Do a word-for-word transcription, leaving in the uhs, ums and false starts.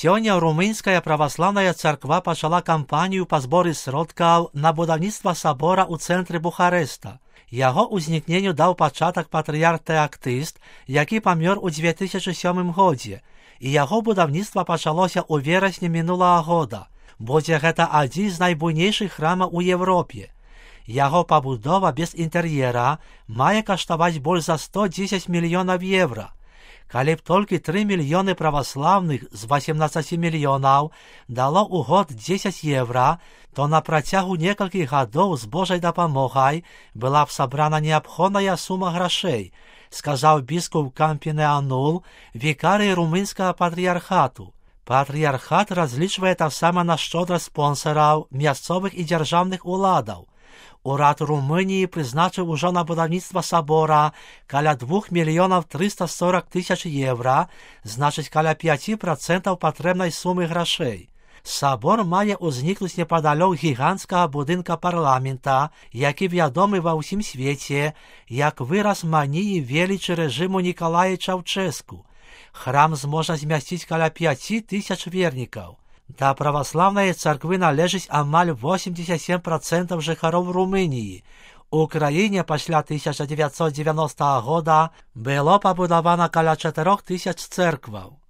Сёння румынская праваслаўная царква пачала кампанію па зборы сродкаў на будаўніцтва сабора ў цэнтры Бухарэста. Яго ўзнікненню даў пачатак патрыярх Тэактыст, які памёр у дзве тысячы сёмым годзе, і яго будаўніцтва пачалося ў верасні мінулага года. Будзе гэта адзін з найбуйнейшых храмаў у Европе. Яго пабудова без інтэр'ера мае каштаваць больш за сто дзесяць мільёнаў еўра. Калі б толькі тры мільёны праваслаўных з васемнаццаці мільёнаў дало ў год дзесяць еўра, то на працягу некалькіх гадоў з Божай дапамогай была б сабрана неабходная сума грашэй, сказаў біскуп Кампінеанул, вікарый румынскага патрыярхату. Патрыярхат разлічвае таксама на шчодрасць спонсараў, мясцовых і дзяржаўных уладаў. Урад Румыніі прызначыў ужо на будаўніцтва сабора каля двух мільёнаў трыста сорак тысяч еўра, значыць каля пяць працэнтаў патрэбнай сумы грашэй. Сабор мае ўзнікнуць непадалёк гіганцкага будынка парламента, які вядомы ва ўсім свеце, як выраз маніі велічы рэжыму Нікалая Чаўчэску. Храм зможа змясціць каля пяць тысяч вернікаў. Да праваслаўнай царквы належыць амаль восемьдесят семь процентаў жыхароў Румыніі. У краіне пасля тысяча дзевяцьсот дзевяностага года было пабудавана каля чатырох тысяч цэркваў.